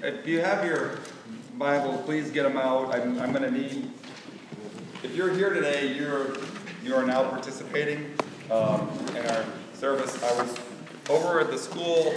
if you have your Bible, please get them out. I'm going to need, if you're here today, you are now participating in our service. I was over at the school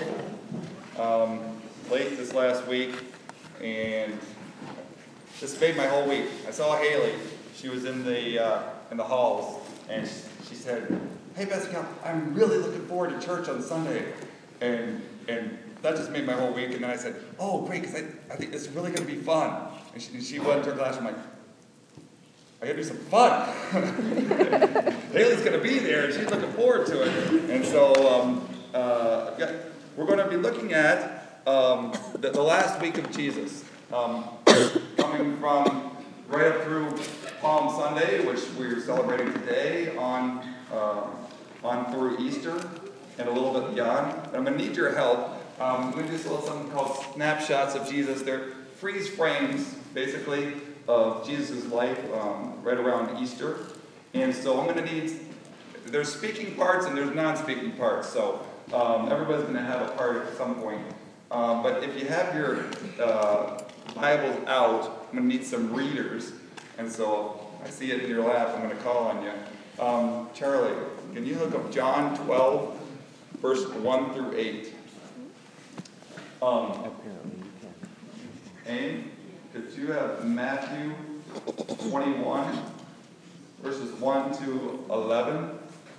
late this last week, and this made my whole week. I saw Haley. She was in the halls, and she said, "Hey, Pastor, I'm really looking forward to church on Sunday," and that just made my whole week. And then I said, "Oh, great, because I think it's really going to be fun." And she went into her class. I'm like, "I got to do some fun." Haley's going to be there, and she's looking forward to it. And so we're going to be looking at the last week of Jesus, coming from right up through Palm Sunday, which we're celebrating today, on through Easter, and a little bit beyond. I'm going to need your help. We're going to do something called snapshots of Jesus. They're freeze frames, basically, of Jesus' life right around Easter. And so I'm going to need, there's speaking parts and there's non-speaking parts. So everybody's going to have a part at some point. But if you have your Bibles out, I'm going to need some readers. And so I see it in your lap. I'm going to call on you. Charlie, can you look up John 12, verse 1 through 8? Apparently you can. Aim, could you have Matthew 21, verses 1 to 11?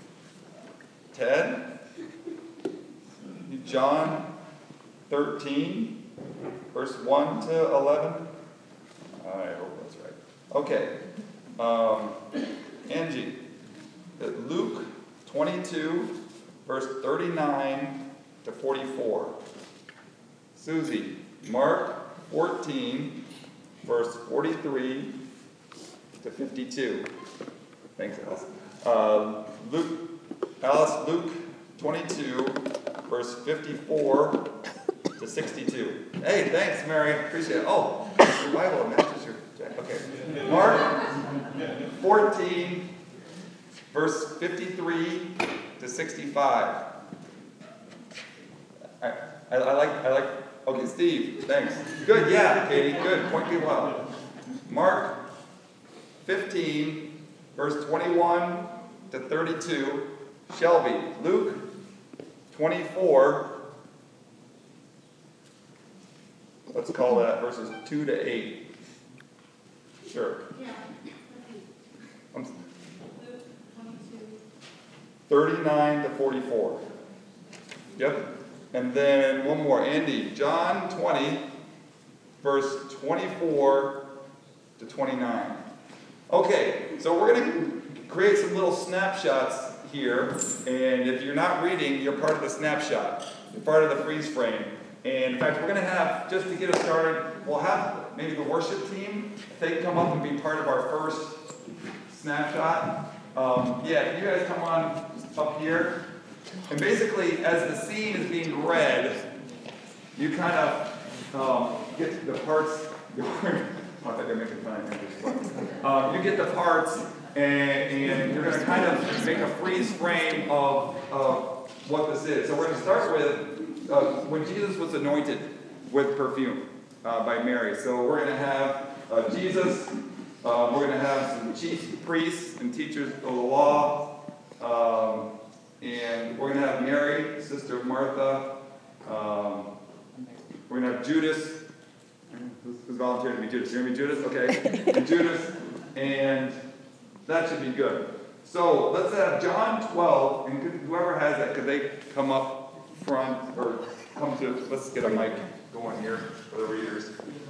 Ted? John 13, verse 1 to 11? I hope that's right. Okay. Angie, Luke 22, verse 39 to 44. Susie, Mark 14, verse 43 to 52. Thanks, Alice. Luke 22, verse 54 to 62. Hey, thanks, Mary. Appreciate it. Oh, your Bible matches your jacket. Okay. Mark 14, verse 53 to 65. I like. Okay, Steve, thanks. Good, yeah, Katie, good. Point people out. Mark 15, verse 21 to 32. Shelby, Luke 24. Let's call that verses 2 to 8. Sure. Yeah. 39 to 44. Yep. And then one more. Andy, John 20, verse 24 to 29. Okay, so we're going to create some little snapshots here. And if you're not reading, you're part of the snapshot. You're part of the freeze frame. And in fact, we're going to have, just to get us started, we'll have maybe the worship team, if they can come up and be part of our first snapshot. Can you guys come on up here? And basically, as the scene is being read, you kind of get the parts. You get the parts, and you're going to kind of make a freeze frame of what this is. So we're going to start with when Jesus was anointed with perfume by Mary. So we're going to have Jesus. We're going to have some chief priests and teachers of the law. And we're going to have Mary, sister of Martha. We're going to have Judas. Who's volunteered to be Judas? You're going to be Judas? Okay. And Judas. And that should be good. So let's have John 12. And whoever has that, could they come up front or come to, let's get a mic going here for the readers.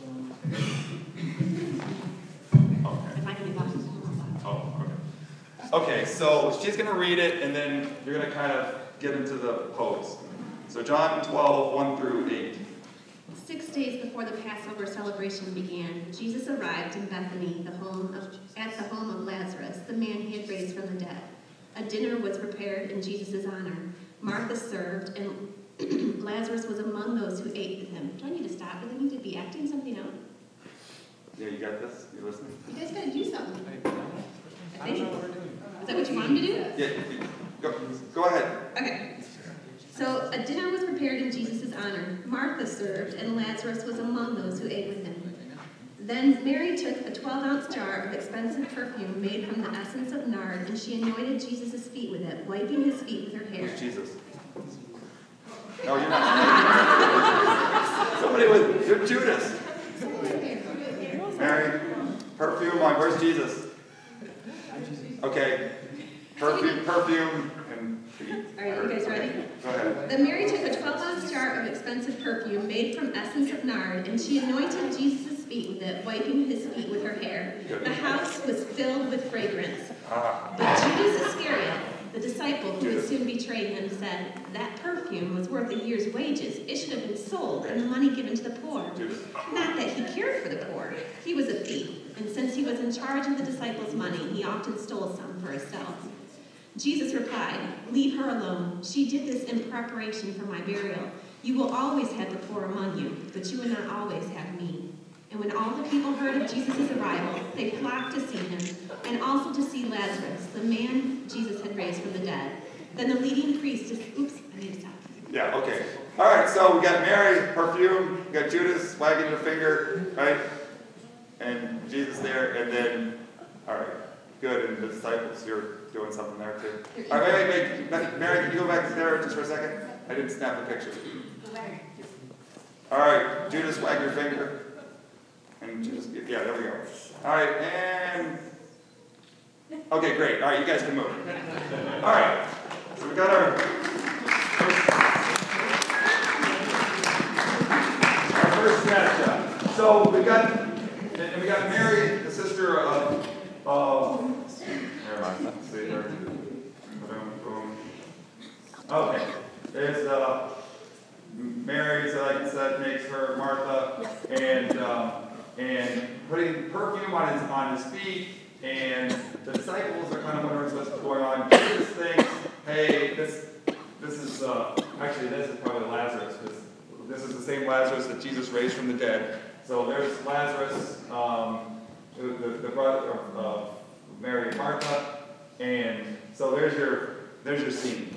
Okay, so she's going to read it, and then you're going to kind of get into the pose. So John 12, 1 through 8. 6 days before the Passover celebration began, Jesus arrived in Bethany, at the home of Lazarus, the man he had raised from the dead. A dinner was prepared in Jesus' honor. Martha served, and Lazarus was among those who ate with him. Do I need to stop? Do I need to be acting something out? Yeah, you got this? You listening? You guys got to do something. I think. Is that what you want him to do? Yeah, go ahead. Okay. So a dinner was prepared in Jesus' honor. Martha served, and Lazarus was among those who ate with him. Then Mary took a 12-ounce jar of expensive perfume made from the essence of nard, and she anointed Jesus' feet with it, wiping his feet with her hair. Who's Jesus? No, you're not. Somebody with, you're Judas. Mary, perfume on, where's Jesus? Okay, perfume, and feet. All right, you guys ready? Go ahead. Then Mary took a 12-ounce jar of expensive perfume made from essence of nard, and she anointed Jesus' feet with it, wiping his feet with her hair. The house was filled with fragrance. But Judas Iscariot, the disciple who would soon betray him, said, "That perfume was worth a year's wages. It should have been sold and the money given to the poor." Not that he cared for the poor. He was a thief, and since he was in charge of the disciples' money, he often stole some for himself. Jesus replied, "Leave her alone. She did this in preparation for my burial. You will always have the poor among you, but you will not always have me." And when all the people heard of Jesus' arrival, they flocked to see him, and also to see Lazarus, the man Jesus had raised from the dead. Then the leading priest, oops, I need to stop. Yeah, okay. All right, so we got Mary, perfume, we got Judas wagging their finger, right? And Jesus there, and then, all right, good, and the disciples, you're doing something there too. All right, wait, Mary, can you go back there just for a second? I didn't snap the picture. All right, Judas, wag your finger. And Judas, yeah, there we go. All right, and, okay, great. All right, you guys can move. All right, so we got our first snapshot. So we got Mary, the sister of never mind. Let's see here. Boom. Okay. There's Mary, so like I said, makes her Martha, and putting perfume on his feet, and the disciples are kind of wondering what's going on. Jesus thinks, hey, this is actually this is probably Lazarus, because this is the same Lazarus that Jesus raised from the dead. So there's Lazarus, the brother of Mary and Martha, and so there's your scene.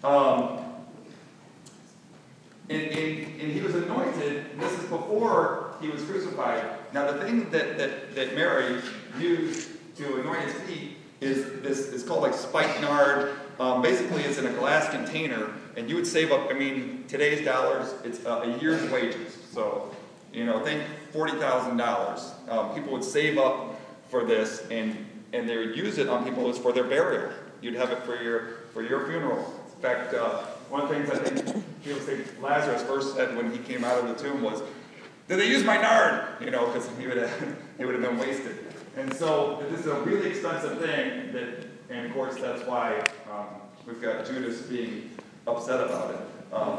And he was anointed, and this is before he was crucified. Now the thing that Mary used to anoint his feet is called like spikenard. Basically it's in a glass container, and you would save up, I mean, today's dollars, it's a year's wages. So, think $40,000. People would save up for this, and they would use it on people. It was for their burial. You'd have it for your funeral. In fact, one of the things I think people say Lazarus first said when he came out of the tomb was, "Did they use my nard?" Because he would have been wasted. And so this is a really expensive thing and of course that's why we've got Judas being upset about it.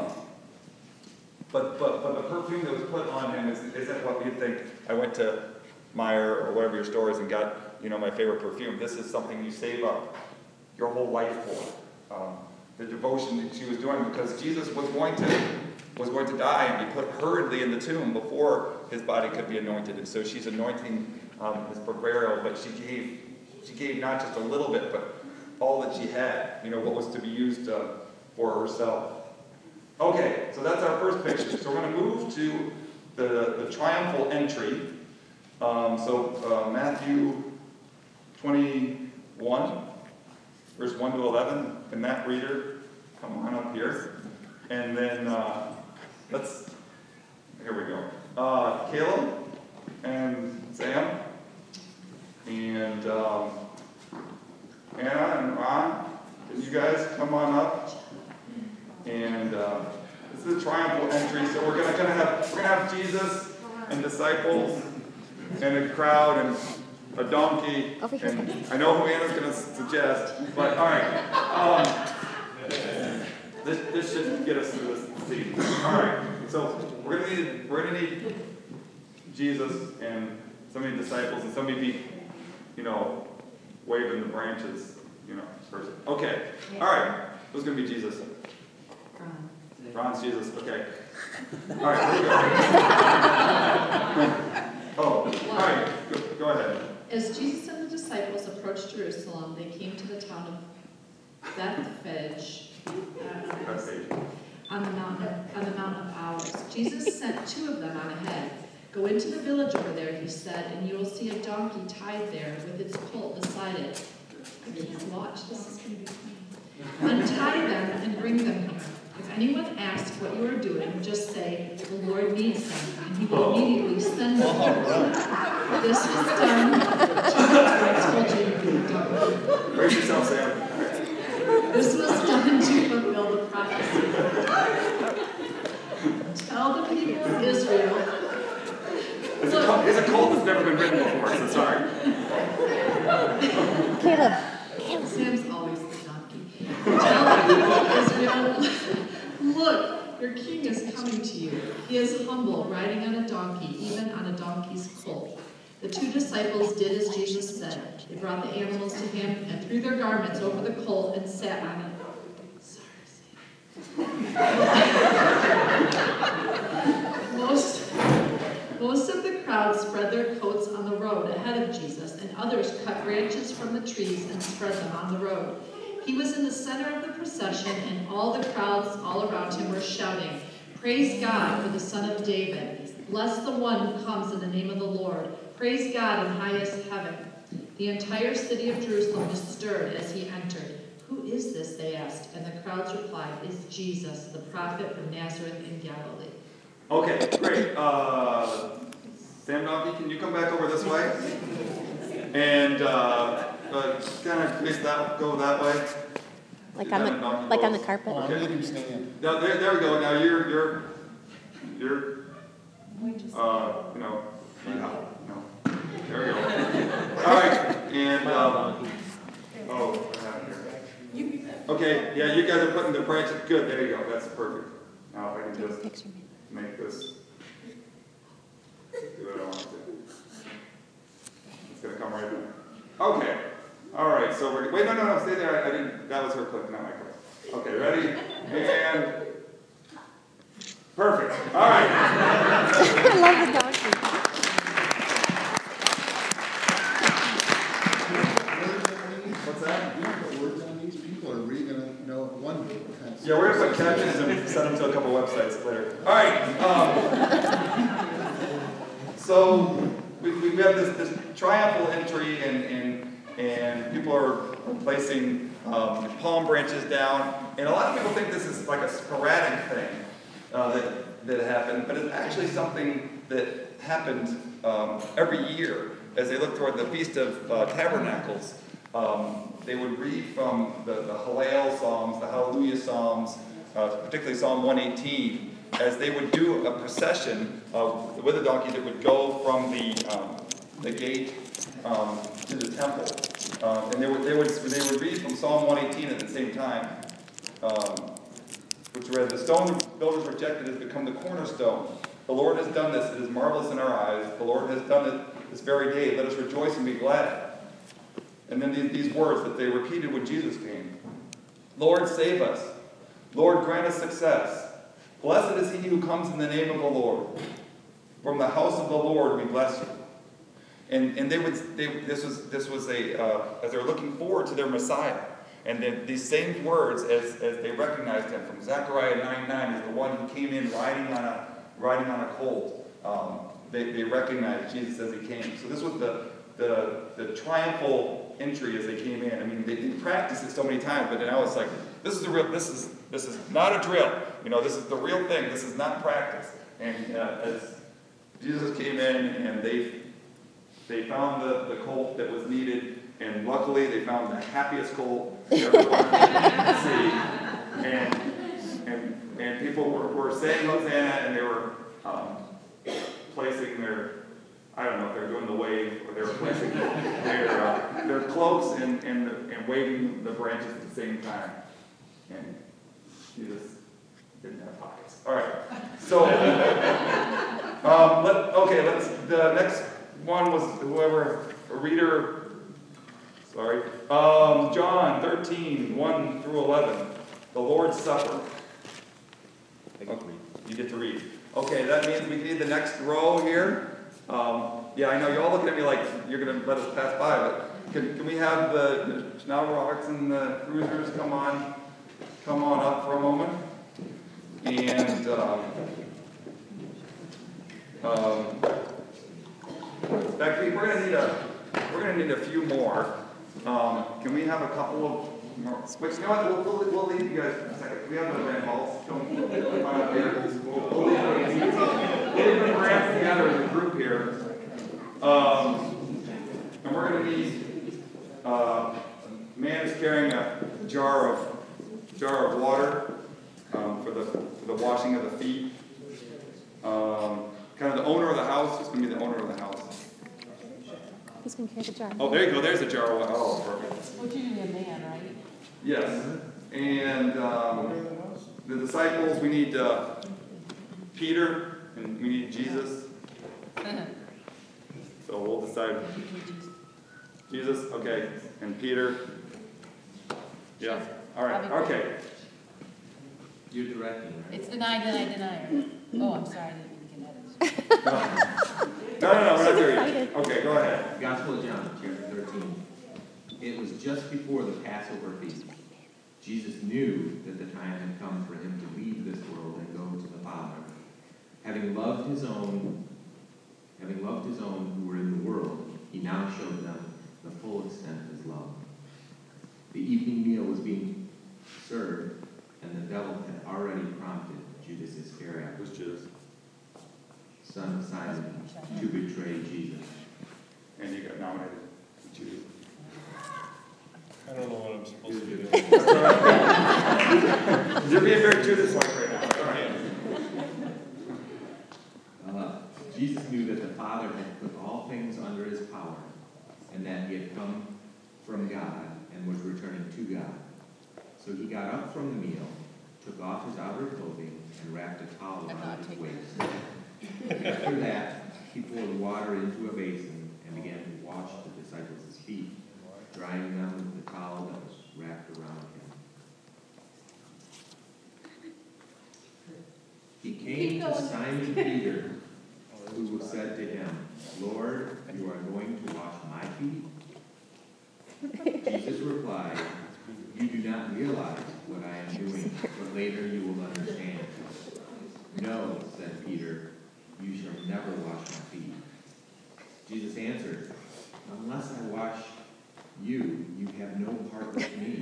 But the perfume that was put on him isn't what you think. I went to Meijer or whatever your store is and got my favorite perfume. This is something you save up your whole life for. The devotion that she was doing, because Jesus was going to die and be put hurriedly in the tomb before his body could be anointed. And so she's anointing his for burial, but she gave not just a little bit, but all that she had. What was to be used for herself. Okay, so that's our first picture. So we're going to move to the triumphal entry. Matthew 21. Verse 1 to 11, and that reader, come on up here. And then, here we go. Caleb and Sam, and Anna and Ron, can you guys come on up? And this is a triumphal entry, so we're gonna have Jesus and disciples and a crowd and a donkey, and I know who Anna's going to suggest, but all right. This should get us through this scene. All right. So we're gonna need Jesus and so many disciples and somebody waving the branches, person. Okay. All right. Who's going to be Jesus? Ron's Jesus. Okay. All right. Here we go. All right. Go ahead. As Jesus and the disciples approached Jerusalem, they came to the town of Bethphage. on the Mount of Olives. Jesus sent 2 of them on ahead. Go into the village over there, he said, and you will see a donkey tied there with its colt beside it. I can't watch. This is going to be funny. Untie them and bring them here. If anyone asks what you are doing, just say, the Lord needs them, and he will immediately send them here. This was done. I told you. Brace yourself, Sam. This was done to fulfill the prophecy. Tell the people of Israel. It's a cult that's never been written before, so sorry. Caleb. Sam's always the donkey. Tell the people of Israel, look, your king is coming to you. He is humble, riding on a donkey, even on a donkey's colt. The 2 disciples did as Jesus said. They brought the animals to him and threw their garments over the colt and sat on it. Sorry, Sam. Most of the crowd spread their coats on the road ahead of Jesus, and others cut branches from the trees and spread them on the road. He was in the center of the procession, and all the crowds all around him were shouting, "Praise God for the Son of David. Bless the one who comes in the name of the Lord. Praise God in highest heaven." The entire city of Jerusalem was stirred as he entered. "Who is this?" they asked, and the crowds replied, "It's Jesus, the prophet from Nazareth in Galilee." Okay, great. Sam Donkey, can you come back over this way? And kind of face that, go that way. Like on the carpet? Okay. I'm looking to stand. Now, there we go. Now you're no. There we go. All right, and okay, yeah, you guys are putting the branches. Good, there you go. That's perfect. Now if I can just make this do what I want to do. It's gonna come right in. Okay. All right. So we're wait. No. Stay there. I didn't. That was her clip, not my clip. Okay. Ready? And perfect. All right. I love the donkey. What's that? Words on these people, or are we going to know one? Yeah, we're gonna put captions and send them to a couple websites later. All right. So we have this triumphal entry, and people are placing palm branches down, and a lot of people think this is like a sporadic thing that happened, but it's actually something that happened every year as they look toward the Feast of Tabernacles. They would read from the Hallel Psalms, the Hallelujah Psalms, particularly Psalm 118, as they would do a procession with a donkey that would go from the gate to the temple. And they would read from Psalm 118 at the same time, which read, "The stone the builders rejected has become the cornerstone. The Lord has done this. It is marvelous in our eyes. The Lord has done it this very day. Let us rejoice and be glad." And then these words that they repeated when Jesus came. "Lord, save us. Lord, grant us success. Blessed is he who comes in the name of the Lord. From the house of the Lord we bless you." And this was as they're looking forward to their Messiah. And then these same words as they recognized him from Zechariah 9:9 as the one who came in riding on a colt. They recognized Jesus as he came. So this was the triumphal entry as they came in. I mean, they practiced it so many times, but now it's like, this is not a drill. You know, this is the real thing. This is not practice. And as Jesus came in, and they found the colt that was needed, and luckily they found the happiest colt everyone could see. And people were saying Hosanna, and they were placing their, I don't know if they were doing the wave, or they were placing their cloaks and waving the branches at the same time. And Jesus didn't have pockets. All right. So, the next one was a reader. Sorry. John 13, 1 through 11. The Lord's Supper. You get to read. Okay, that means we need the next row here. Yeah, I know you're all looking at me like you're going to let us pass by, but can we have the Schnauber Rocks and the Cruisers come on up for a moment? And Becky, we're gonna need a few more. Can we have a couple of more? Wait, you know what? We'll leave you guys in a second. We have the Van Halls. Come up here. We'll leave the grants together as a group here. And we're gonna need a man is carrying a jar of water for the washing of the feet. Kind of the owner of the house is going to be the owner of the house. Who's going to carry the jar? Oh, there you go. There's a jar of water. Oh, perfect. Which is a man, right? Yes. And the disciples, we need Peter and we need Jesus. So we'll decide. Jesus, okay. And Peter. Yeah. All right. Okay. You're directing, right? It's deny, deny. Oh, I'm sorry, I didn't mean to get No, we're not there yet. Okay, go ahead. Gospel of John, chapter 13. It was just before the Passover feast. Jesus knew that the time had come for him to leave this world and go to the Father. Having loved his own who were in the world, he now showed them the full extent of his love. The evening meal was being served, and the devil had already prompted Judas Iscariot, Who's Judas? son of Simon, to betray Jesus. And you got nominated. Judas. I don't know what I'm supposed to do. You're being very Judas-like right now. All right. Jesus knew that the Father had put all things under his power, and that he had come from God and was returning to God. So he got up from the meal, took off his outer clothing, and wrapped a towel around his waist. After that, he poured water into a basin and began to wash the disciples' feet, drying them with the towel that was wrapped around him. He came to Simon Peter, who said to him, "Lord, you are going to wash my feet?" Jesus replied, "You do not realize what I am doing, but later you will understand." "No," said Peter, "you shall never wash my feet." Jesus answered, "Unless I wash you, you have no part with me."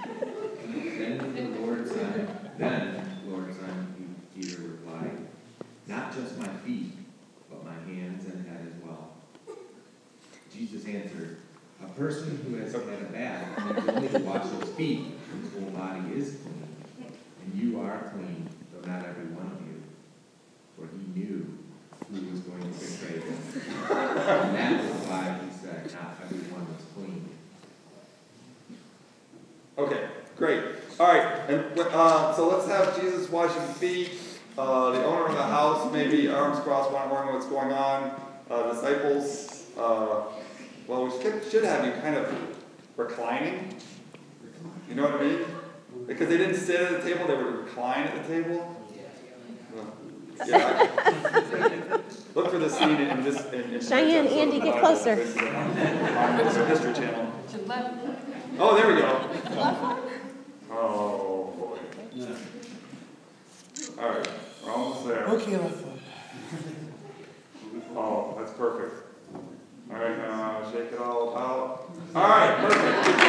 Then, Lord Simon Peter replied, "Not just my feet, but my hands and head as well." Jesus answered, "A person who has had a bath needs only to wash his feet, whose whole body is clean. And you are clean, though not every one of you." For he knew who was going to betray him. And that was why he said, "Not everyone was clean." Okay, great. All right, and so let's have Jesus washing feet. The owner of the house, maybe arms crossed, wondering what's going on. Disciples, well, we should have you kind of reclining. You know what I mean? Because they didn't sit at the table, they would recline at the table. Yeah. Look for the scene in this. Cheyenne, Andy, get closer. On the History Channel. To left. Oh, there we go. Oh, boy. All right, we're almost there. Okay, left foot. Oh, that's perfect. All right, now shake it all out. All right, perfect. Good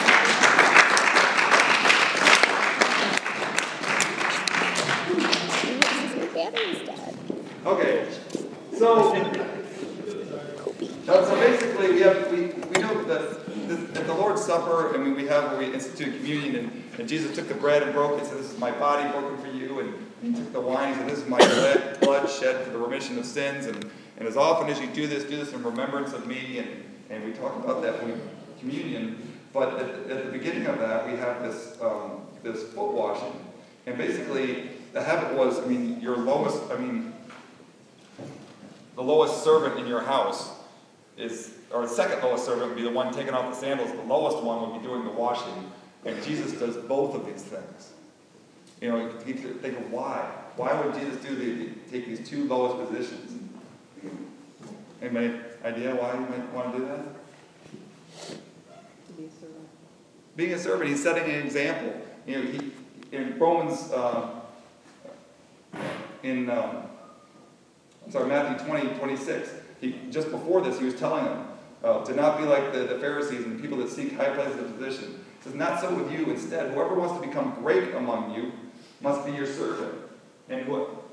job. Battery's dead. Okay, so basically we know that at the Lord's Supper, I mean, we have where we institute communion, and Jesus took the bread and broke it, said, "This is my body broken for you," and he took the wine and said, "This is my blood shed for the remission of sins, and as often as you do this in remembrance of me," and we talk about that when communion, but at the beginning of that, we have this foot washing, and basically the habit was, the lowest servant in your house or the second lowest servant would be the one taking off the sandals. The lowest one would be doing the washing. And Jesus does both of these things. You know, you think of why. Why would Jesus take these two lowest positions? Anybody idea why he might want to do that? To be a servant. Being a servant, he's setting an example. You know, in Romans in Matthew 20:26. Just before this, he was telling them to not be like the Pharisees and the people that seek high places of position. He says, not so with you. Instead, whoever wants to become great among you must be your servant. And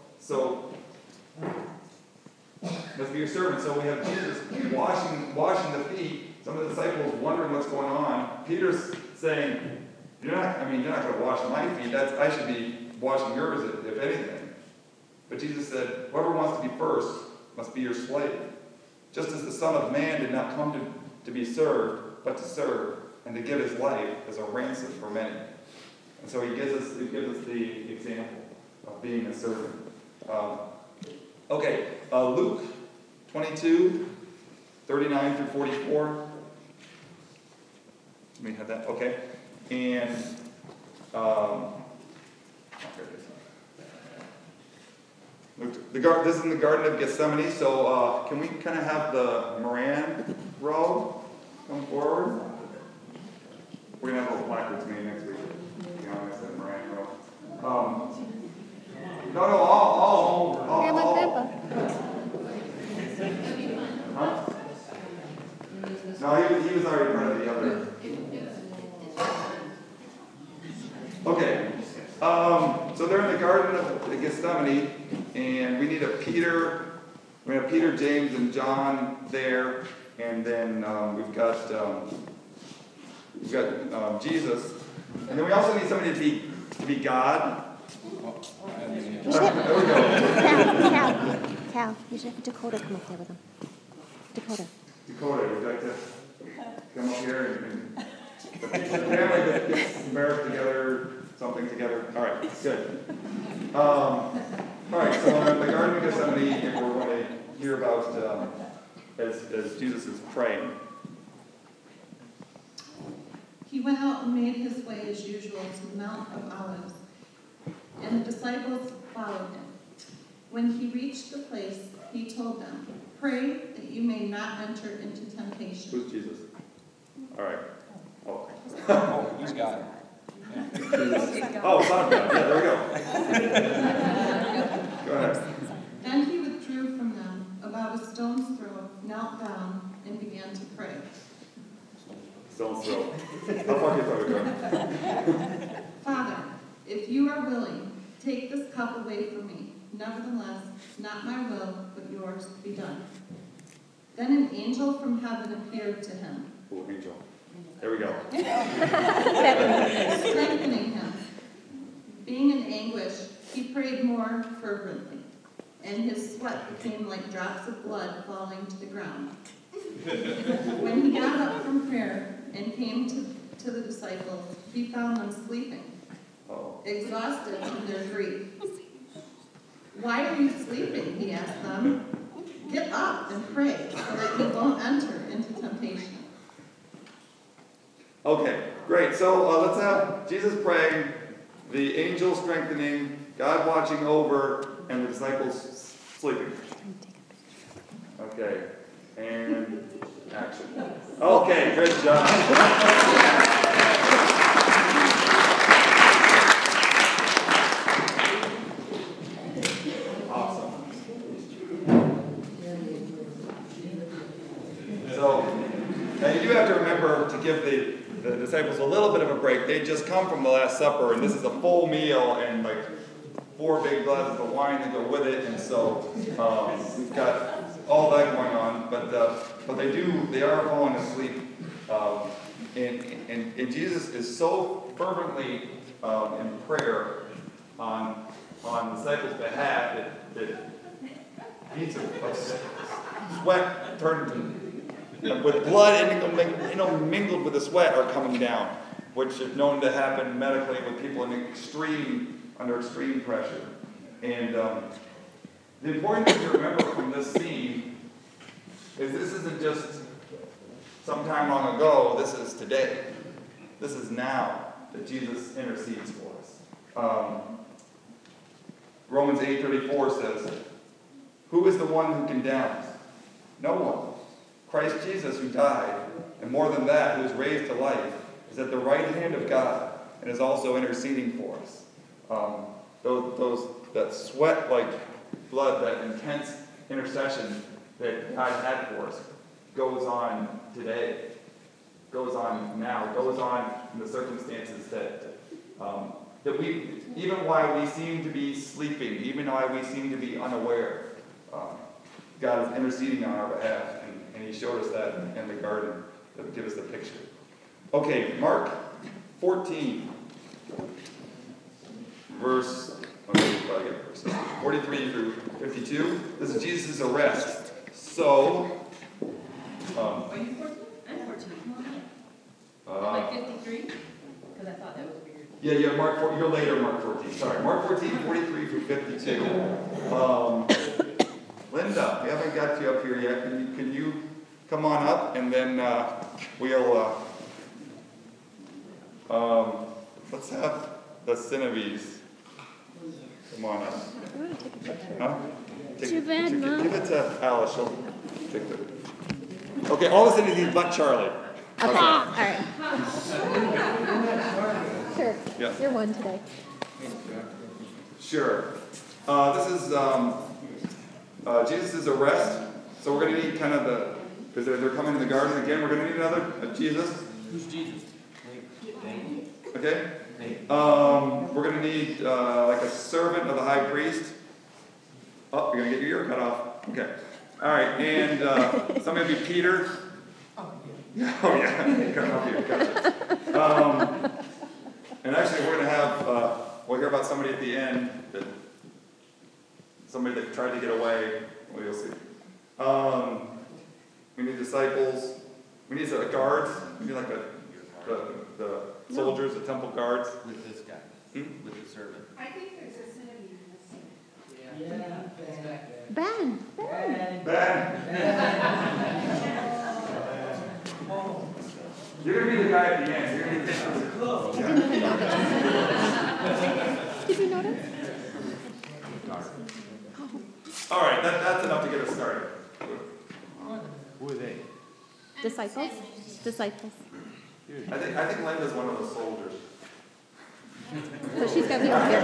must be your servant. So we have Jesus washing the feet. Some of the disciples wondering what's going on. Peter's saying, you're not going to wash my feet. I should be washing yours, if anything. But Jesus said, whoever wants to be first must be your slave. Just as the Son of Man did not come to be served, but to serve, and to give his life as a ransom for many. And so he gives us the example of being a servant. Luke 22, 39 through 44. Let me have that. Okay. And this is in the Garden of Gethsemane, so can we kind of have the Moran row come forward? We're going to have those placards made next week. I said Moran row. All. Grandma, Grandpa. Huh? No, he was already part of the other. Okay. So they're in the Garden of Gethsemane, and we need Peter. We have Peter, James, and John there, and then we've got Jesus, and then we also need somebody to be God. You should have, Cal, you should have Dakota come up there with him. Dakota, would you like to come up here and the family that gets embarrassed together, something together? All right, good. All right, so in the Garden of Gethsemane, and we're going to hear about as Jesus is praying. He went out and made his way as usual to the Mount of Olives, and the disciples followed him. When he reached the place, he told them, "Pray that you may not enter into temptation." Who's Jesus? All right. Oh, he's got it. Oh, Son of God. Yeah, there we go. Go ahead. Then he withdrew from them about a stone's throw, knelt down, and began to pray. Stone's throw. How far can you go? "Father, if you are willing, take this cup away from me. Nevertheless, not my will, but yours be done." Then an angel from heaven appeared to him. Oh, angel. There we go. Strengthening him. Being in anguish, he prayed more fervently, and his sweat became like drops of blood falling to the ground. When he got up from prayer and came to the disciples, he found them sleeping, exhausted from their grief. "Why are you sleeping?" he asked them. "Get up and pray so that you won't enter into temptation." Okay, great. So let's have Jesus praying, the angel strengthening, God watching over, and the disciples sleeping. Okay, and action. Okay, good job. Awesome. So, now you do have to remember to give the disciples a little bit of a break. They just come from the Last Supper, and this is a full meal, and like 4 big glasses of wine to go with it, and so we've got all that going on. But they are falling asleep, and Jesus is so fervently in prayer on the disciples' behalf that beads of sweat turned to. With blood mingled with the sweat are coming down, which is known to happen medically with people under extreme pressure. And the important thing to remember from this scene is this isn't just some time long ago, this is today. This is now that Jesus intercedes for us. Romans 8:34 says, "Who is the one who condemns? No one. Christ Jesus, who died, and more than that, who is raised to life, is at the right hand of God and is also interceding for us." Those that sweat like blood, that intense intercession that God had for us goes on today, goes on now, goes on in the circumstances that we, even while we seem to be sleeping, even while we seem to be unaware, God is interceding on our behalf, and He showed us that in the garden to give us the picture. Okay, Mark 14, verse 43 through 52. This is Jesus' arrest. So, Are you 14? I'm 14. Like 53? Because I thought that was weird. yeah, Mark 4, you're later, Mark 14. Sorry, Mark 14, 43 through 52. Linda, we haven't got you up here yet. Can you come on up, and then we'll let's have the Synovies come on up. I want to take a picture. Huh? Too bad, Mom. Give it to Alice. She'll take the. Okay, all the Synovies but Charlie. Okay. All right. Sure. Yeah. You're one today. Sure. This is Jesus' arrest. So we're going to need kind of because they're coming to the garden again. We're going to need another Jesus. Who's Jesus? Okay. We're going to need like a servant of the high priest. Oh, you're going to get your ear cut off. Okay. All right. And somebody be Peter. Oh yeah. Come up here. Gotcha. And actually, we're going to have. We'll hear about somebody at the end somebody that tried to get away. Well, you'll see. We need disciples. We need guards. We need like the soldiers, the temple guards. With this guy. With the servant. I think there's a synonym in this. Ben. You're going to be the guy at the end. You're going to be Did you notice? All right, that's enough to get us started. Who are they? Disciples. Disciples. I think Linda's one of the soldiers. So she's got to be up here.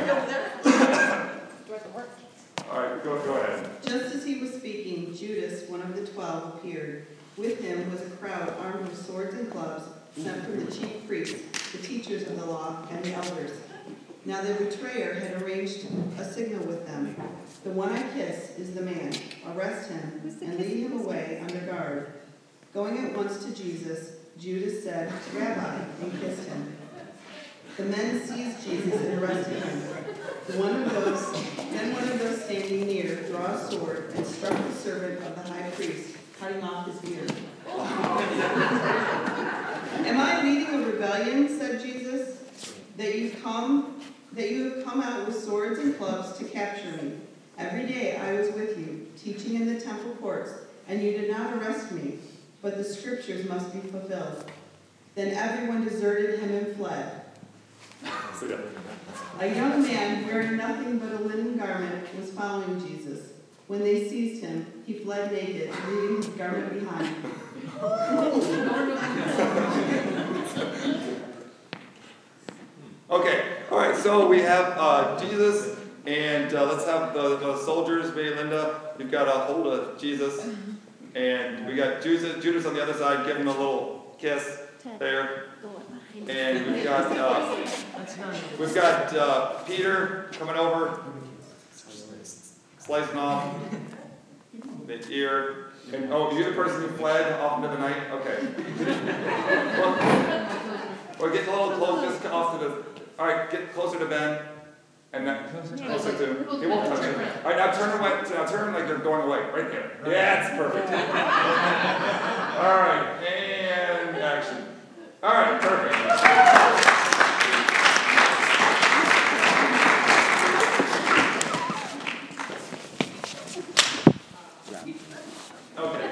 All right, go ahead. Just as he was speaking, Judas, one of the 12, appeared. With him was a crowd armed with swords and clubs, sent from the chief priests, the teachers of the law, and the elders. Now the betrayer had arranged a signal with them. The one I kiss is the man. Arrest him and lead him away under guard. Going at once to Jesus, Judas said, Rabbi, and kissed him. The men seized Jesus and arrested him. Then one of those standing near drew a sword and struck the servant of the high priest, cutting off his beard. Am I leading a rebellion, said Jesus, that you have come out with swords and clubs to capture me? Every day I was with you, teaching in the temple courts, and you did not arrest me, but the scriptures must be fulfilled. Then everyone deserted him and fled. A young man wearing nothing but a linen garment was following Jesus. When they seized him, he fled naked, leaving his garment behind. Okay, all right, so we have Jesus, and let's have the soldiers, maybe Linda. You've got a hold of Jesus, and we got Judas on the other side, give him a little kiss there. And we've got Peter coming over, slicing off the ear. And you're the person who fled off into the night? Okay. We're getting a little close, just off to the. All right, get closer to Ben. And then closer to. He won't touch it. All right, now turn like they're going away. Right there. Yeah, that's perfect. All right, and action. All right, perfect. Okay.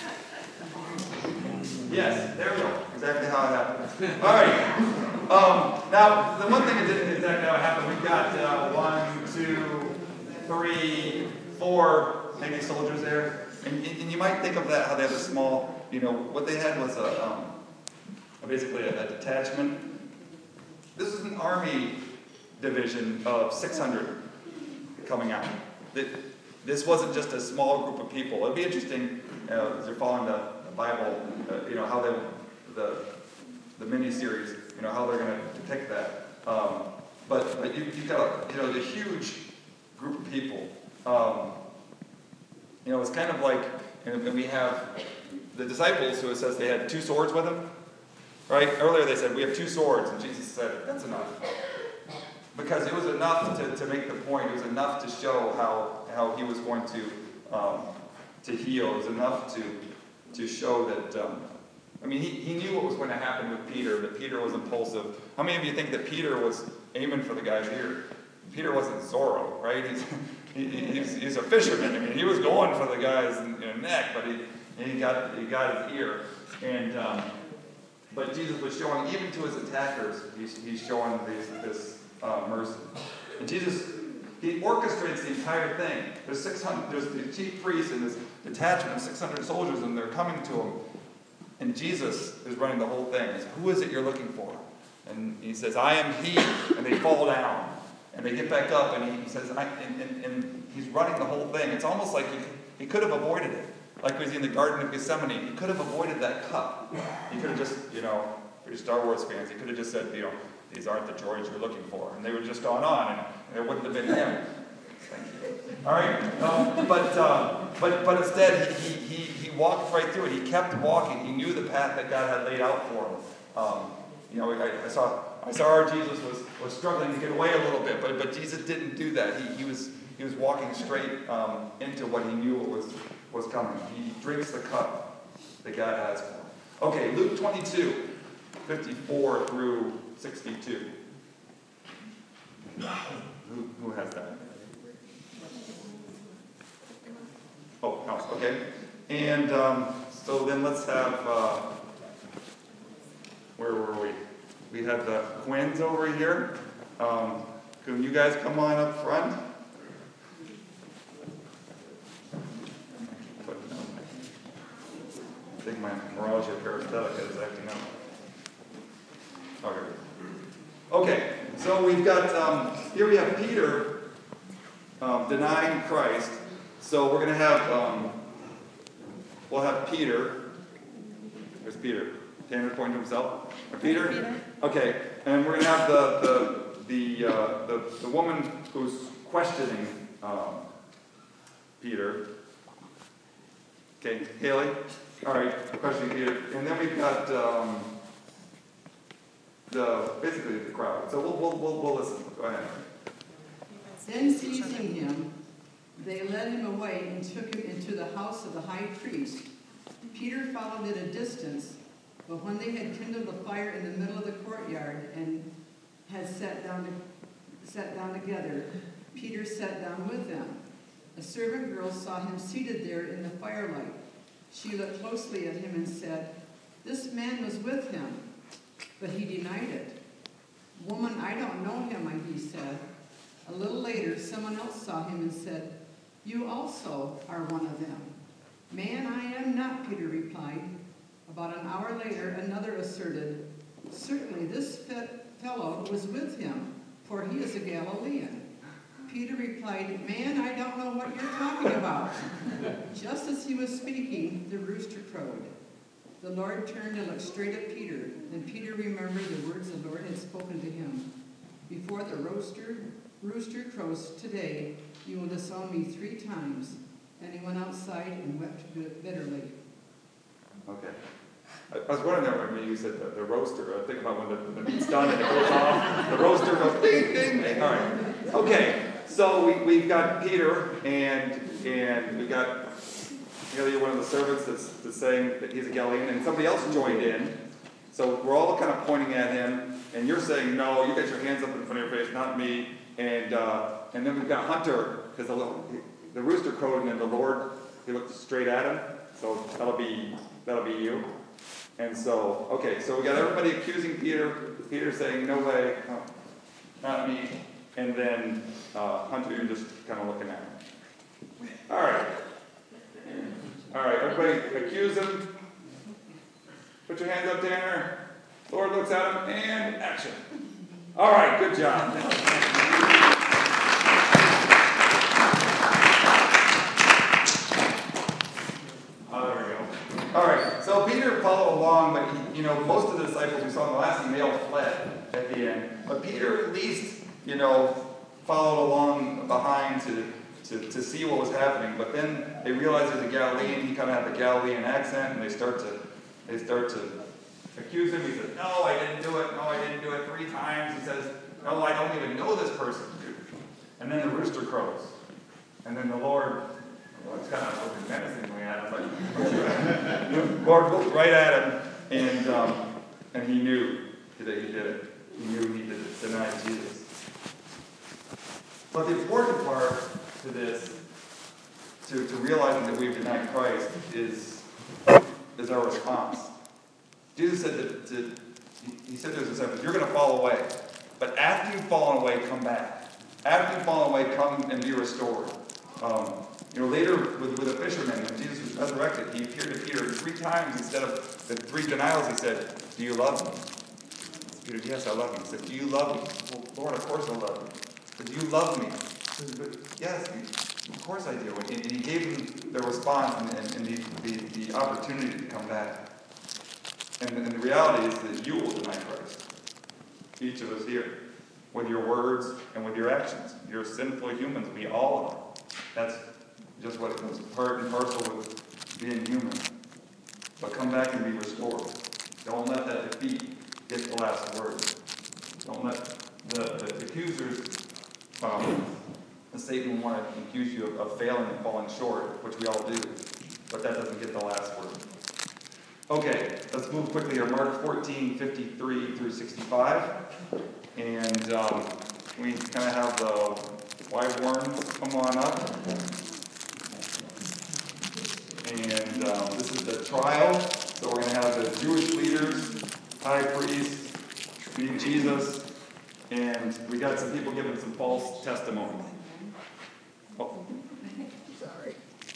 Yes, there we go. Exactly how it happened. All right. Now, the one thing that didn't exactly how it happened, we've got 1, 2, 3, 4 maybe soldiers there. And you might think of that, how they have a small, what they had was basically a detachment. This is an army division of 600 coming out. This wasn't just a small group of people. It'd be interesting, as you're following the Bible, how the mini-series, how they're going to depict that. But you've got the huge group of people. It's kind of like, and we have the disciples who it says they had 2 swords with them, right? Earlier they said, we have 2 swords, and Jesus said, that's enough. Because it was enough to make the point. It was enough to show how he was going to heal. It was enough to show that, he knew what was going to happen with Peter, that Peter was impulsive. How many of you think that Peter was aiming for the guy's ear? Peter wasn't Zorro, right? He's a fisherman. He was going for the guy's neck, but he got his ear. And but Jesus was showing, even to his attackers, he's showing this mercy. And Jesus, he orchestrates the entire thing. There's the chief priest and this detachment of 600 soldiers, and they're coming to him. And Jesus is running the whole thing. He says, who is it you're looking for? And he says, I am he. And they fall down. And they get back up, and he says, and he's running the whole thing. It's almost like he could have avoided it. Like he was in the Garden of Gethsemane. He could have avoided that cup. He could have just, for your Star Wars fans, he could have just said, these aren't the droids you're looking for. And they would have just gone on, and it wouldn't have been him. Thank you. All right? But instead, he walked right through it. He kept walking. He knew the path that God had laid out for him. I saw our Jesus was struggling to get away a little bit, but Jesus didn't do that. He was walking straight into what he knew was coming. He drinks the cup that God has for him. Okay, Luke 22, 54 through 62. Who has that? Oh, house, okay. And so then let's have, where were we? We had the Quins over here. Can you guys come on up front? I think my neuralgia paresthetica is acting up. Okay, so we've got, here we have Peter denying Christ. So we're going to have, we'll have Peter. There's Peter. Tanner pointing to himself. Peter? Okay, and we're going to have the woman who's questioning Peter. Okay, Haley. All right, questioning Peter. And then we've got basically the crowd. So we'll listen. Go ahead. Then seizing him, they led him away and took him into the house of the high priest. Peter followed at a distance, but when they had kindled a fire in the middle of the courtyard and had sat down together, Peter sat down with them. A servant girl saw him seated there in the firelight. She looked closely at him and said, "This man was with him." But he denied it. "Woman, I don't know him," he said. A little later, someone else saw him and said, "You also are one of them." "Man, I am not," Peter replied. About an hour later, another asserted, "Certainly this fellow was with him, for he is a Galilean." Peter replied, "Man, I don't know what you're talking about." Just as he was speaking, the rooster crowed. The Lord turned and looked straight at Peter. Then Peter remembered the words the Lord had spoken to him. "Before the rooster crows today, you will disown me 3 times." And he went outside and wept bitterly. Okay. I was wondering there when you said the roaster. I think about when the meat's done and it goes off. The roaster goes ding, ding, ding. All right. Okay. So we've got Peter and we've got one of the servants that's saying that he's a Galilean, and somebody else joined in. So we're all kind of pointing at him, and you're saying, "No, you got your hands up in front of your face, not me." And then we've got Hunter, because the rooster crowed, and then the Lord, he looked straight at him. So that'll be you. And so, okay, so we got everybody accusing Peter. Peter saying, "No way, no, not me." And then Hunter, you're just kind of looking at him. All right. All right, everybody accuse him. Put your hands up, Tanner. Lord looks at him, and action. All right, good job. along, but most of the disciples we saw in the last scene, they all fled at the end. But Peter at least, followed along behind to see what was happening. But then they realized there's a Galilean. He kind of had the Galilean accent, and they start to accuse him. He says, "No, I didn't do it. No, I didn't do it." 3 times he says, "No, I don't even know this person." And then the rooster crows. And then the Lord, it's kind of looking menacingly at him, but the Lord looked right at him, and he knew that he did it. He knew he denied Jesus. But the important part to this, to realizing that we've denied Christ, is our response. Jesus said he said to his disciples, "You're going to fall away. But after you've fallen away, come back. After you've fallen away, come and be restored." Later with the fishermen, when Jesus was resurrected, he appeared to Peter 3 times. Instead of the 3 denials, he said, "Do you love me?" Peter, "Yes, I love you." He said, "Do you love me?" "Well, Lord, of course I love you." "But do you love me?" He said, "Yes, of course I do." And he gave them the response and the opportunity to come back. And the reality is that you will deny Christ. Each of us here. With your words and with your actions. You're sinful humans. We all are. That's just what it was, part and parcel with being human. But come back and be restored. Don't let that defeat get the last word. Don't let the accusers, Satan want to accuse you of failing and falling short, which we all do. But that doesn't get the last word. Okay, let's move quickly here. Mark 14:53 through 65. And we kind of have the white ones come on up. And this is the trial. So we're going to have the Jewish leaders, high priest, meet Jesus, and we got some people giving some false testimony. Oh. Sorry.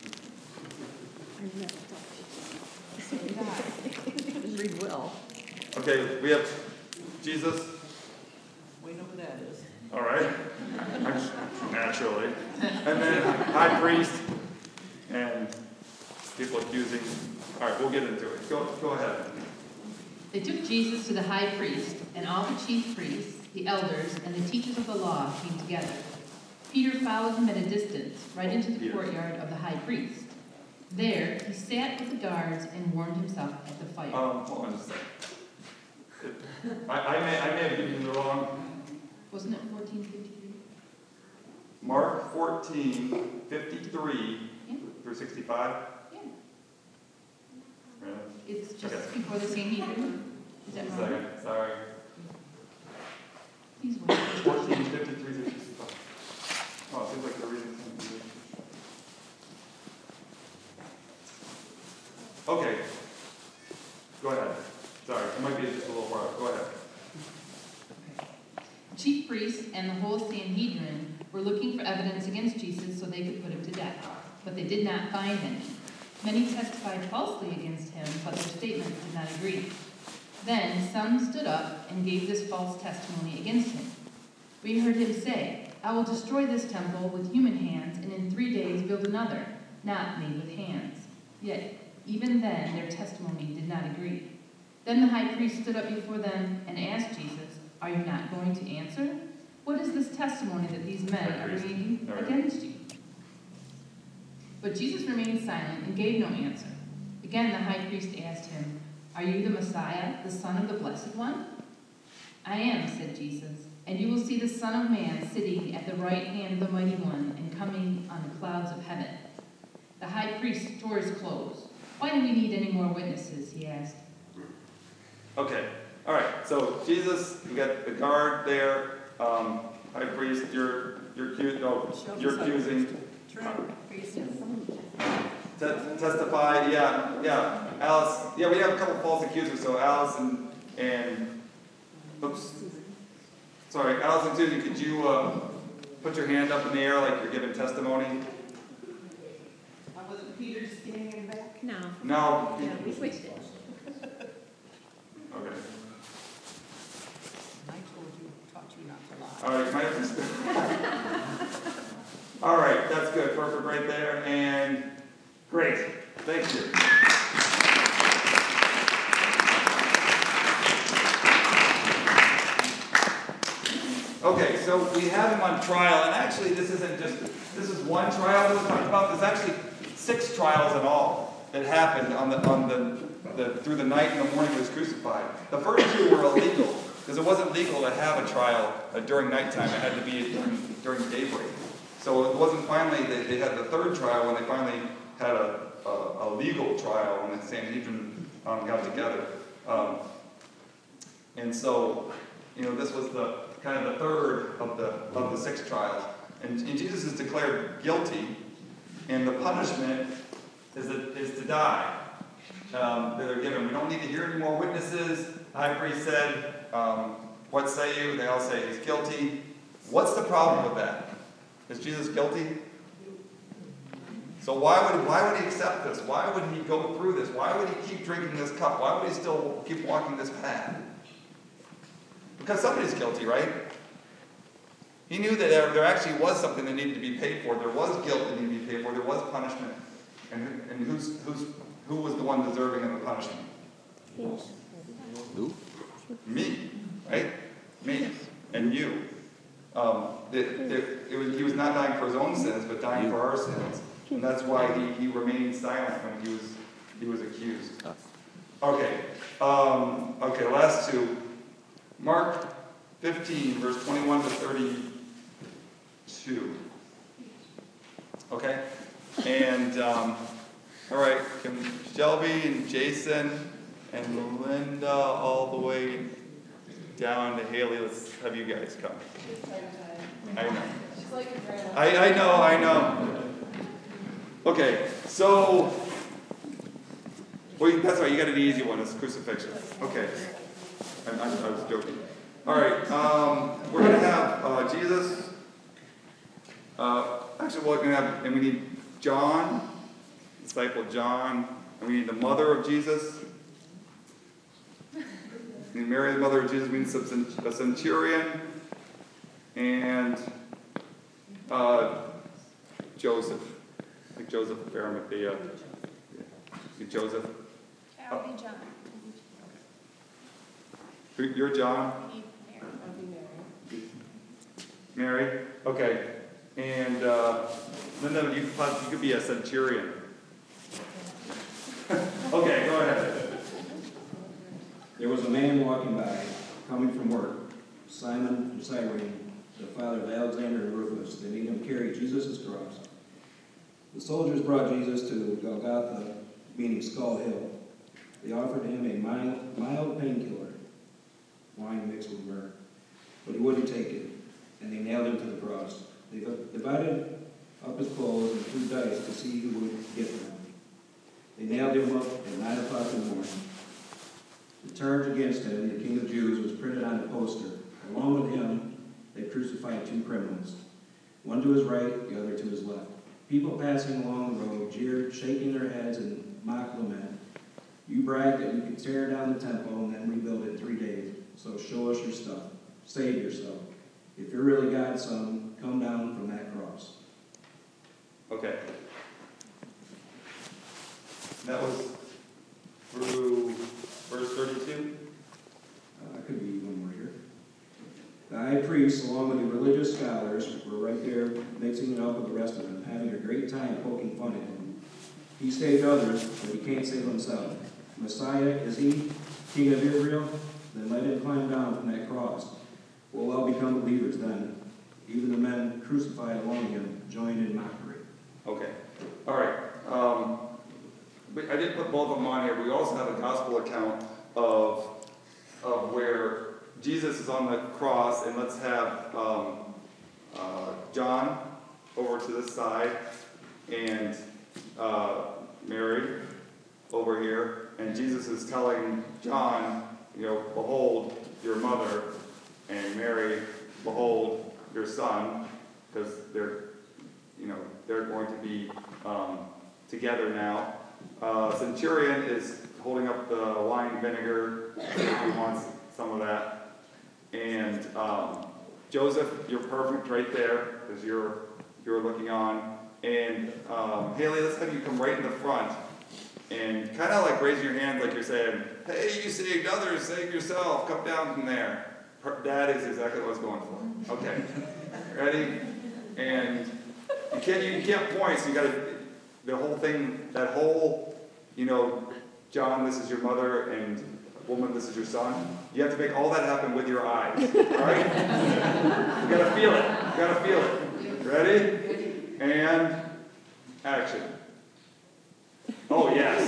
Read well. Okay, we have Jesus. We know who that is. All right. Naturally. And then high priest and people accusing. All right, we'll get into it. Go ahead. They took Jesus to the high priest, and all the chief priests, the elders, and the teachers of the law came together. Peter followed him at a distance, right into the courtyard of the high priest. There, he sat with the guards and warmed himself at the fire. Hold on a second. I may have given you the wrong. Wasn't it 14:53? Mark 14:53 through 65. Yeah. Really? It's just Okay. before the Sanhedrin. Is that Just a wrong? second. Sorry. He's wrong. 14:53 through 65. Oh, it seems like they're reading something. Okay. Go ahead. Sorry, it might be just a little far. Go ahead. The chief priests and the whole Sanhedrin were looking for evidence against Jesus so they could put him to death, but they did not find any. Many testified falsely against him, but their statements did not agree. Then some stood up and gave this false testimony against him. We heard him say, "I will destroy this temple with human hands, and in 3 days build another, not made with hands." Yet, even then, their testimony did not agree. Then the high priest stood up before them and asked Jesus, "Are you not going to answer? What is this testimony that these men are bringing against you?" But Jesus remained silent and gave no answer. Again, the high priest asked him, "Are you the Messiah, the Son of the Blessed One?" "I am," said Jesus, "and you will see the Son of Man sitting at the right hand of the Mighty One and coming on the clouds of heaven." The high priest tore his clothes. "Why do we need any more witnesses?" he asked. Okay. All right. So Jesus, you got the guard there. High priest, you're accusing. Testify. Yeah. Alice. Yeah, we have a couple false accusers. So Alice and sorry, Alice and Susie, could you put your hand up in the air like you're giving testimony? Wasn't Peter standing in the back? No. No. Yeah, we switched it. Okay. I taught you not to lie. All right, all right, that's good. Perfect right there. And great. Thank you. Okay, so we have him on trial, and actually this is one trial that we're talking about. There's actually 6 trials in all that happened through the night and the morning he was crucified. The first 2 were illegal, because it wasn't legal to have a trial during nighttime. It had to be during daybreak. So it wasn't finally, they had the 3rd trial when they finally had a legal trial when the Sanhedrin got together. And so, this was the kind of the 3rd of the 6 trials. And Jesus is declared guilty, and the punishment is to die. That they're given. We don't need to hear any more witnesses. The high priest said, what say you? They all say he's guilty. What's the problem with that? Is Jesus guilty? So why would he accept this? Why would he go through this? Why would he keep drinking this cup? Why would he still keep walking this path? Because somebody's guilty, right? He knew that there actually was something that needed to be paid for. There was guilt that needed to be paid for. There was punishment. And who was the one deserving of the punishment? Who? Me, right? Me and you. He was not dying for his own sins, but dying for our sins. And that's why he remained silent when he was accused. Okay. Okay, last 2. Mark 15, verse 21 to 32. Okay? And, all right, can Shelby and Jason and Linda all the way down to Haley, let's have you guys come. I know. I know. Okay, so, wait, that's right, you got an easy one, it's crucifixion. Okay, I was joking. All right, we're going to have Jesus. Actually, we're going to have, and we need John, disciple John, and we need the mother of Jesus. We need Mary, the mother of Jesus. We need a centurion, and Joseph. Like Joseph of Arimathea. Joseph. I'll be John. You're John? Mary? Okay. And Linda, you could be a centurion. Okay, go ahead. There was a man walking by, coming from work, Simon from Cyrene, the father of Alexander and Rufus. They made him carry Jesus' cross. The soldiers brought Jesus to Golgotha, meaning Skull Hill. They offered him a mild painkiller, wine mixed with myrrh, but he wouldn't take it, and they nailed him to the cross. They divided up his clothes and threw dice to see who would get them. They nailed him up at 9 o'clock in the morning. The charge against him, the King of Jews, was printed on the poster. Along with him, they crucified 2 criminals, one to his right, the other to his left. People passing along the road jeered, shaking their heads in mock lament. You bragged that you could tear down the temple and then rebuild it in 3 days. So show us your stuff. Save yourself. If you're really God's son, come down from that cross. Okay. That was through verse 32? Could be one more here. The high priest, along with the religious scholars, were right there mixing it up with the rest of them, having a great time poking fun at him. He saved others, but he can't save himself. Messiah, is he King of Israel? Then let him climb down from that cross. We'll all become believers then. Even the men crucified along him joined in mockery. Okay. All right. But I did put both of them on here. We also have a gospel account of where Jesus is on the cross, and let's have John over to this side, and Mary over here, and Jesus is telling John, behold your mother, and Mary, behold your son, because they're going to be together now. Centurion is holding up the wine vinegar if he wants some of that. And Joseph, you're perfect right there because you're looking on. And Haley, let's have you come right in the front and kind of like raise your hand like you're saying, hey, you saved others, save yourself, come down from there. That is exactly what I was going for. Okay. Ready? And you can't point, so you gotta, the whole thing, that whole, John, this is your mother, and woman, this is your son. You have to make all that happen with your eyes. Alright? You gotta feel it. You gotta feel it. Ready? And action. Oh, yes.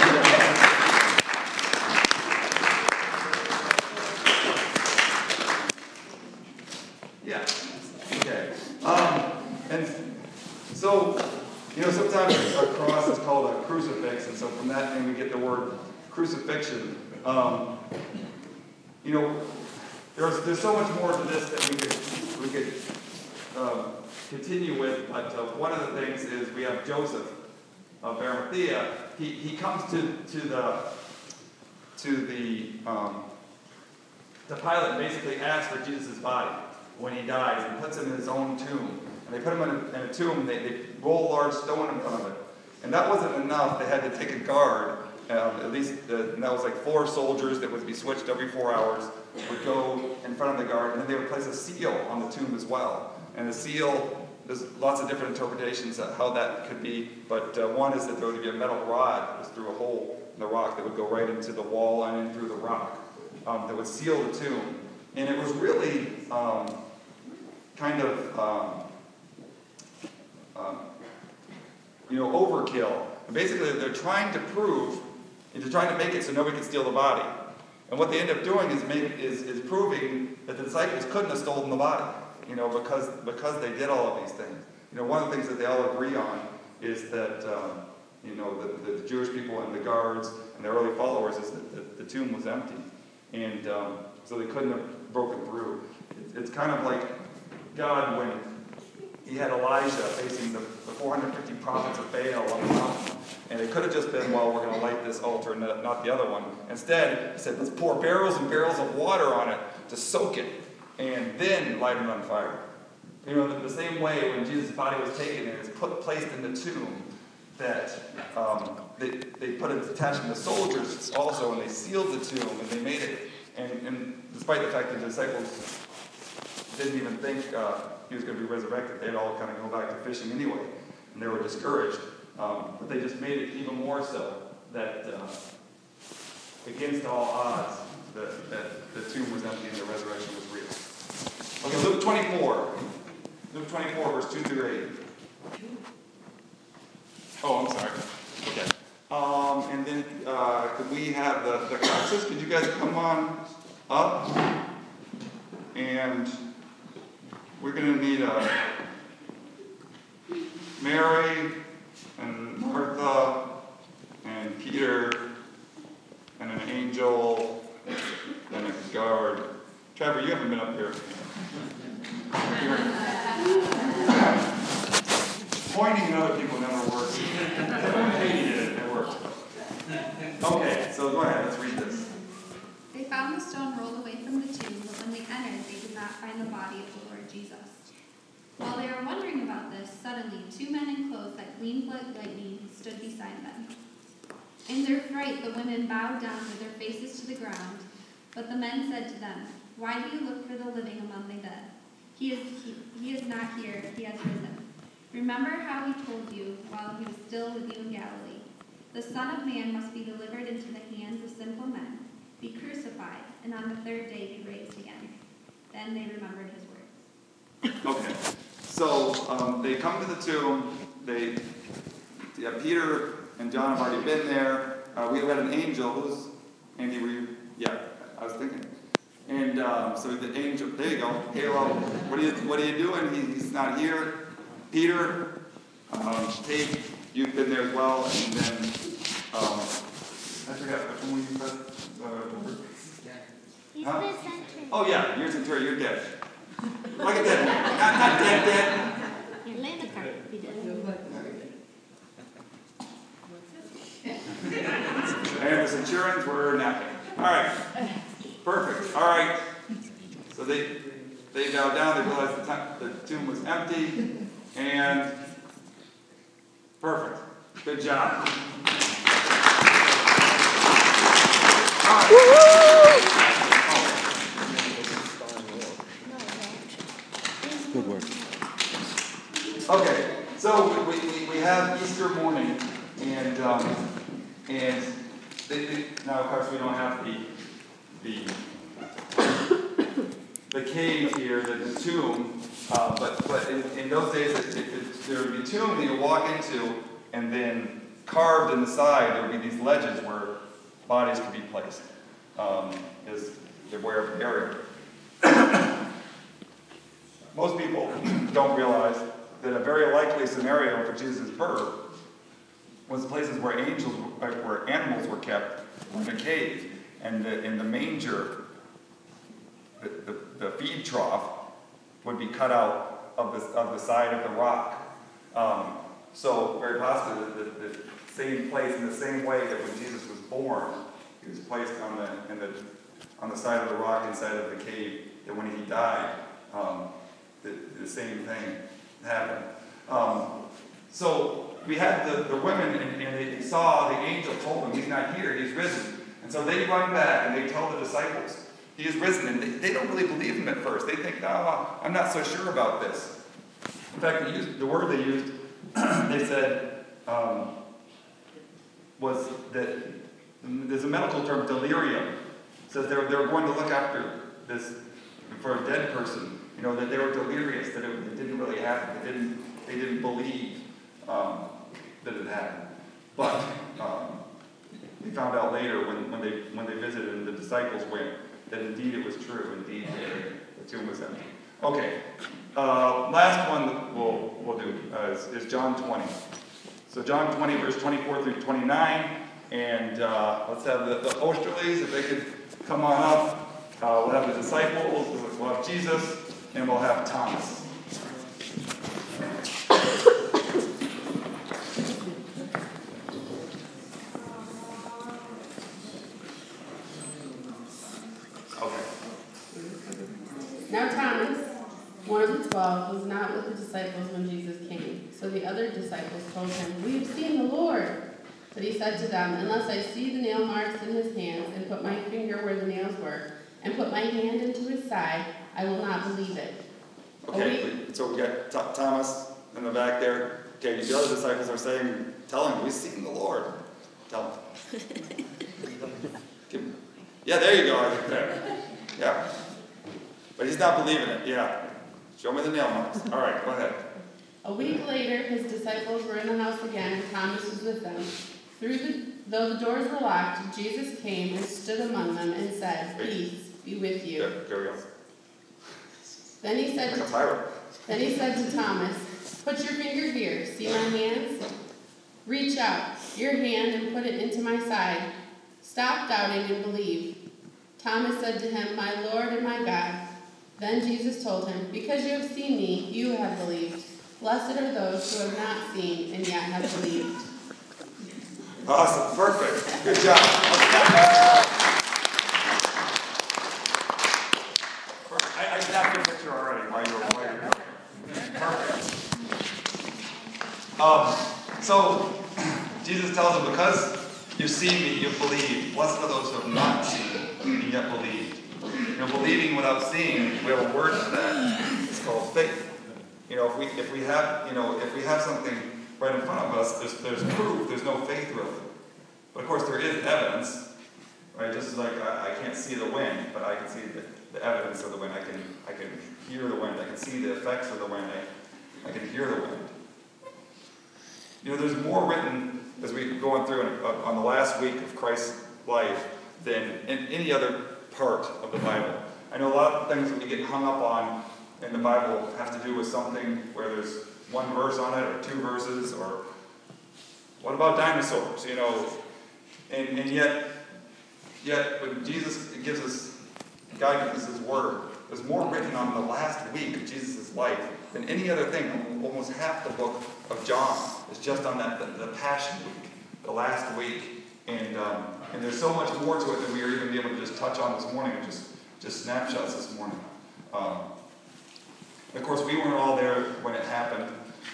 Yeah. Okay. And so, sometimes a cross is called a crucifix, and so from that name we get the word crucifixion. There's so much more to this that we could continue with, but one of the things is we have Joseph of Arimathea. He comes to Pilate and basically asks for Jesus' body when he dies, and puts him in his own tomb. And they put him in a tomb, they roll a large stone in front of it. And that wasn't enough, they had to take a guard, and that was like 4 soldiers that would be switched every 4 hours, would go in front of the guard, and then they would place a seal on the tomb as well. And the seal, there's lots of different interpretations of how that could be, but one is that there would be a metal rod that was through a hole in the rock that would go right into the wall and in through the rock that would seal the tomb. And it was really overkill. And basically, they're trying to prove, and they're trying to make it so nobody can steal the body. And what they end up doing is proving that the disciples couldn't have stolen the body, because they did all of these things. One of the things that they all agree on is that, the Jewish people and the guards and the early followers is that the tomb was empty. And so they couldn't have broken through. It's kind of like God when he had Elijah facing the 450 prophets of Baal on the mountain. And it could have just been, well, we're going to light this altar and not the other one. Instead, he said, let's pour barrels and barrels of water on it to soak it, and then light it on fire. The same way when Jesus' body was taken and it was placed in the tomb, that they put an attachment to soldiers also, and they sealed the tomb, and they made it. And despite the fact that the disciples didn't even think he was going to be resurrected, they'd all kind of go back to fishing anyway, and they were discouraged. But they just made it even more so that against all odds, that the tomb was empty and the resurrection was real. Okay, Luke 24. Luke 24, verse 2 through 8. Oh, I'm sorry. Okay. And then could we have the classes? Could you guys come on up? And we're going to need Mary and Martha and Peter and an angel and a guard. Trevor, you haven't been up here. Pointing at other people never works. It works. Okay, so go ahead, let's read this. They found the stone rolled away from the tomb, but when they entered, they did not find the body of the Lord Jesus. While they were wondering about this, suddenly 2 men in clothes that gleamed like lightning stood beside them. In their fright, the women bowed down with their faces to the ground, but the men said to them, "Why do you look for the living among the dead? He is not here, he has risen. Remember how he told you while he was still with you in Galilee. The Son of Man must be delivered into the hands of sinful men, be crucified, and on the 3rd day be raised again." Then they remembered his words. Okay, so they come to the tomb. Peter and John have already been there. We had an angel. Andy, were you? Yeah, I was thinking. And so the angel, there you go. Halo, what are you doing? He's not here. Peter, Tate, you've been there as well. And then, I forgot which one you said. He's the center. Oh yeah, you're Centurion, you're dead. Look at that. Not dead. You're laying the card. He did. And the Centurions were napping. All right. Perfect. All right. So they bowed down. They realized the tomb was empty. And perfect. Good job. All right. Okay, so we have Easter morning, and now of course we don't have the cave here, the tomb, but in those days there would be a tomb that you walk into, and then carved in the side there would be these ledges where bodies could be placed, as their way of burial. Most people don't realize that a very likely scenario for Jesus' birth was places where animals were kept, in a cave, and in the manger, the feed trough would be cut out of the side of the rock. So very possibly the same place, in the same way that when Jesus was born, he was placed on the side of the rock inside of the cave. That when he died, the same thing happened. So we had the women, and they saw the angel told them, he's not here, he's risen. And so they run back and they tell the disciples, he is risen. And they don't really believe him at first. They think, no, I'm not so sure about this. In fact, the word they used, they said, was that there's a medical term, delirium. It says they were going to look after this for a dead person. You know, that they were delirious, that it didn't really happen. They didn't believe that it happened. But they found out later when they visited and the disciples went that indeed it was true. Indeed, the tomb was empty. Okay. Last one that we'll do is John 20. So John 20, verse 24 through 29. And let's have the Osterleys, if they could come on up. We'll have the disciples, we'll have Jesus, and we'll have Thomas. Now Thomas, one of the 12, was not with the disciples when Jesus came. So the other disciples told him, "We have seen the Lord." But he said to them, "Unless I see the nail marks in his hands, and put my finger where the nails were, and put my hand into his side, I will not believe it." Okay, so we got Thomas in the back there. Okay, the other disciples are saying, tell him, we've seen the Lord. Tell him. Yeah, there you go. Right there. Yeah. But he's not believing it. Yeah. Show me the nail marks. All right, go ahead. A week later, his disciples were in the house again, and Thomas was with them. Though the doors were locked, Jesus came and stood among them and said, "Peace be with you." Yeah, carry on. Then he said to Thomas, "Put your finger here. See my hands? Reach out your hand and put it into my side. Stop doubting and believe." Thomas said to him, "My Lord and my God." Then Jesus told him, "Because you have seen me, you have believed. Blessed are those who have not seen and yet have believed." Awesome. Perfect. Good job. Perfect. I snapped your picture already while you were talking. Perfect. So Jesus tells them, because you've seen me, you've believed. Blessed are those who have not seen and yet believed. You know, believing without seeing, we have a word for that. It's called faith. You know, if we have something right in front of us, there's proof. There's no faith really. But of course, there is evidence, right? Just like I can't see the wind, but I can see the evidence of the wind. I can hear the wind. I can see the effects of the wind. I can hear the wind. You know, there's more written as we're going through on the last week of Christ's life than in any other part of the Bible. I know a lot of things that we get hung up on in the Bible have to do with something where there's one verse on it or two verses, or what about dinosaurs, you know? And yet when Jesus gives us, God gives us his word, there's more written on the last week of Jesus' life than any other thing. Almost half the book of John is just on the Passion Week, the last week. And there's so much more to it than we were even able to just touch on this morning, and just snapshots this morning. Of course, we weren't all there when it happened,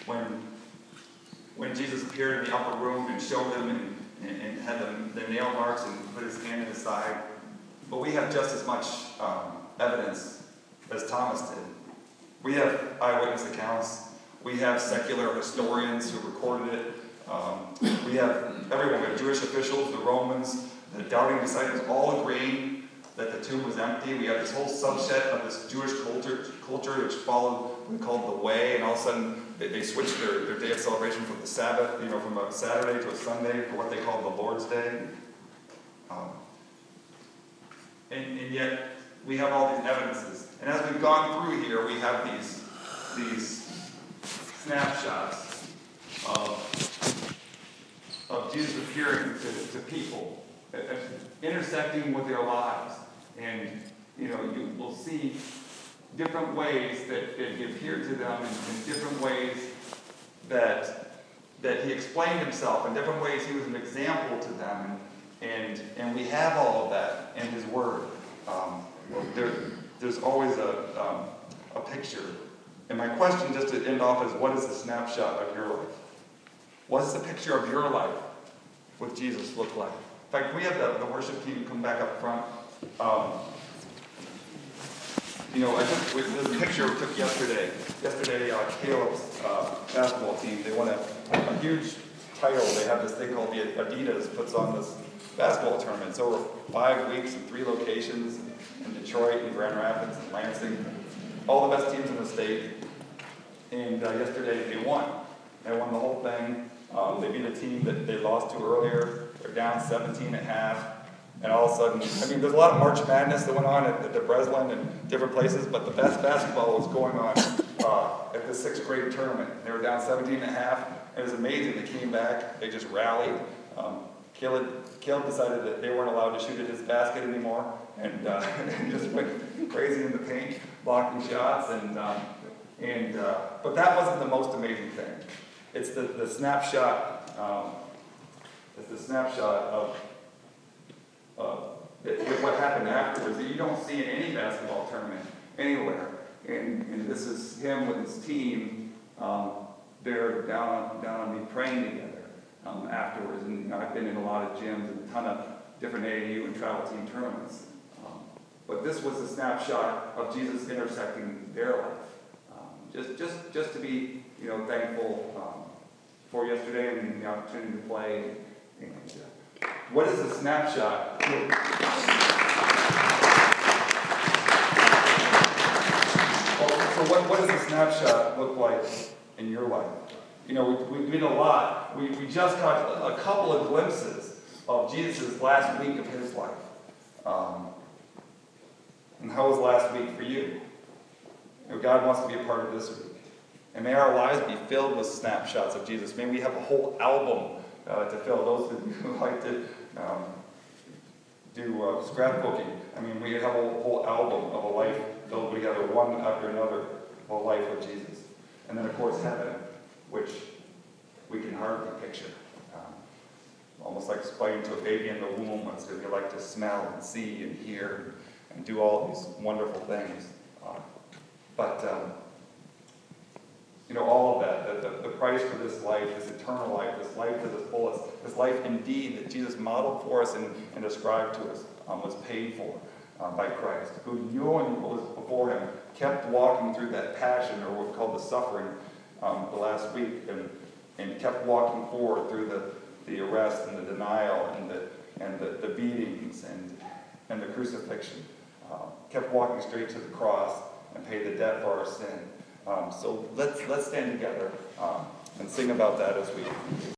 when Jesus appeared in the upper room and showed them and had the nail marks and put his hand in his side. But we have just as much evidence as Thomas did. We have eyewitness accounts. We have secular historians who recorded it. We have everyone, we have Jewish officials, the Romans, the doubting disciples, all agreeing that the tomb was empty. We have this whole subset of this Jewish culture which followed what we called the Way, and all of a sudden they switched their day of celebration from the Sabbath, from a Saturday to a Sunday for what they called the Lord's Day. And yet we have all these evidences. And as we've gone through here, we have these snapshots of Jesus appearing to people, intersecting with their lives. And, you will see different ways that he appeared to them in different ways that he explained himself, in different ways he was an example to them. And we have all of that in his word. There's always a picture. And my question, just to end off, is what is the snapshot of your life? What does the picture of your life with Jesus look like? In fact, we have the worship team come back up front. This picture we took yesterday. Yesterday, Caleb's basketball team, they won a huge title. They have this thing called the Adidas puts on this basketball tournament. It's over 5 weeks in 3 locations in Detroit and Grand Rapids and Lansing. All the best teams in the state. And yesterday they won. They won the whole thing. They beat a team that they lost to earlier. They're down 17 at half. And all of a sudden, there's a lot of March Madness that went on at Breslin and different places, but the best basketball was going on at the 6th grade tournament. They were down 17 and a half. It was amazing. They came back. They just rallied. Caleb decided that they weren't allowed to shoot at his basket anymore, and just went crazy in the paint, blocking shots. But that wasn't the most amazing thing. It's the snapshot. It's the snapshot of what happened afterwards that you don't see in any basketball tournament anywhere. And this is him with his team. They're down on me praying together afterwards. And I've been in a lot of gyms and a ton of different AAU and travel team tournaments. But this was a snapshot of Jesus intersecting their life. Just to be thankful for yesterday and the opportunity to play. And, what is the snapshot? So what does the snapshot look like in your life? We did a lot. We just got a couple of glimpses of Jesus' last week of his life. And how was last week for you? God wants to be a part of this week. And may our lives be filled with snapshots of Jesus. May we have a whole album to fill. Those who like to do scrapbooking. We have a whole album of a life filled together, one after another, of a life with Jesus. And then, of course, heaven, which we can hardly picture. Almost like explaining to a baby in the womb what's going to be like to smell and see and hear and do all these wonderful things. All of that, the price for this life, this eternal life, this life to the fullest, this life indeed that Jesus modeled for us and described to us, was paid for by Christ, who knew and was before him, kept walking through that passion, or what we call the suffering, the last week, and kept walking forward through the arrest and the denial and the beatings and the crucifixion. Kept walking straight to the cross and paid the debt for our sin. So let's stand together and sing about that as we